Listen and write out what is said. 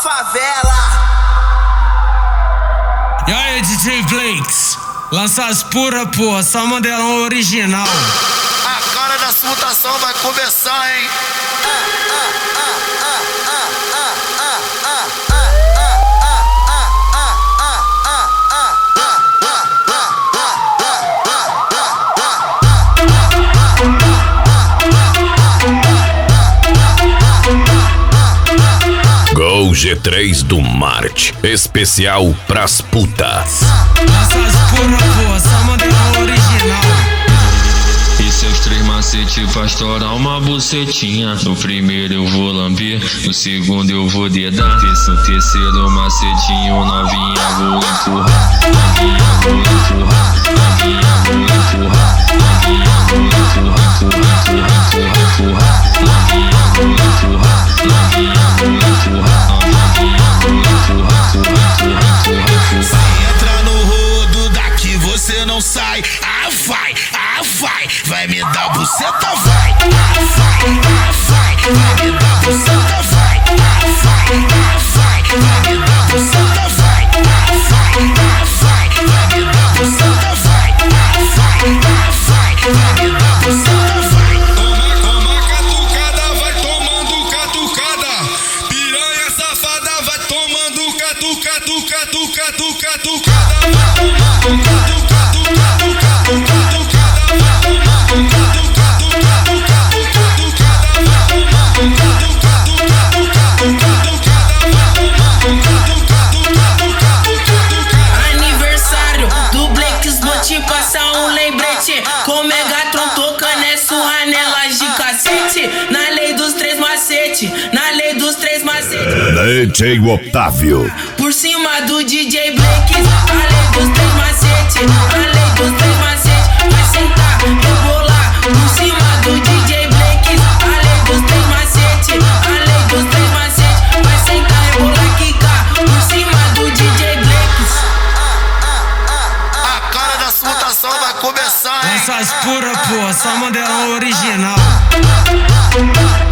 favela. E aí, DJ Blakes, lança as pura, porra, só modelão original. A cara da mutação vai começar, hein? Gol G3 do Marte, especial pras putas. Lança as pura, porra, só modelão original. E seus 3 macetes pra estourar uma bucetinha. No primeiro eu vou lamber, no segundo eu vou dedar. No terceiro macetinho, novinha vou empurrar. Novinha vou empurrar, novinha vou empurrar. Novinha vou empurrar, empurrar, empurrar, empurrar. Novinha vou empurrar, novinha vou empurrar. Novinha vou empurrar, empurrar, empurrar, empurrar. Entra no rodo, daqui você não sai. Vai me dar buceta, vai. Vai me dar buceta, vai. Vai me dar buceta, vai. Vai me dar buceta, vai. Vai me dar buceta, vai. Toma catucada, vai tomando catucada. Piranha safada, vai tomando catucada. Vai tomando Aniversário do Blakes, vou te passar um lembrete. Com Megatron tocando é surranelas de cacete. Na lei dos 3 macete, na lei dos 3 macete. DJ Otávio. Por cima do DJ Blakes, a lei dos 3 macete, a lei dos 3 macete. Vai sentar, rebolar. Por cima do DJ Blakes, a lei dos 3 macete, a lei dos 3 macete. Vai sentar, rebolar, quicar. Por cima do DJ Blakes. A cara da mutação vai começar, hein? Lança as pura, porra, só modelão original.